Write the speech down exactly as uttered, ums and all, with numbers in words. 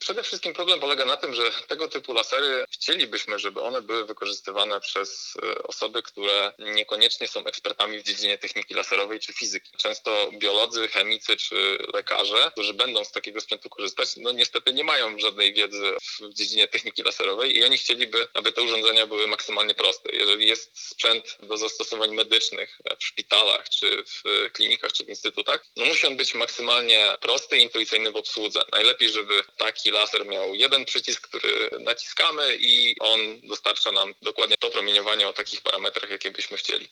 Przede wszystkim problem polega na tym, że tego typu lasery chcielibyśmy, żeby one były wykorzystywane przez osoby, które niekoniecznie są ekspertami w dziedzinie techniki laserowej czy fizyki. Często biolodzy, chemicy czy lekarze, którzy będą z takiego sprzętu korzystać, no niestety nie mają żadnej wiedzy w dziedzinie techniki laserowej i oni chcieliby, aby te urządzenia były maksymalnie proste. Jeżeli jest sprzęt do zastosowań medycznych w szpitalach, czy w klinikach, czy w instytutach, no musi on być maksymalnie prosty i intuicyjny w obsłudze. Najlepiej, żeby taki laser miał jeden przycisk, który naciskamy i on dostarcza nam dokładnie to promieniowanie o takich parametrach, jakie byśmy chcieli.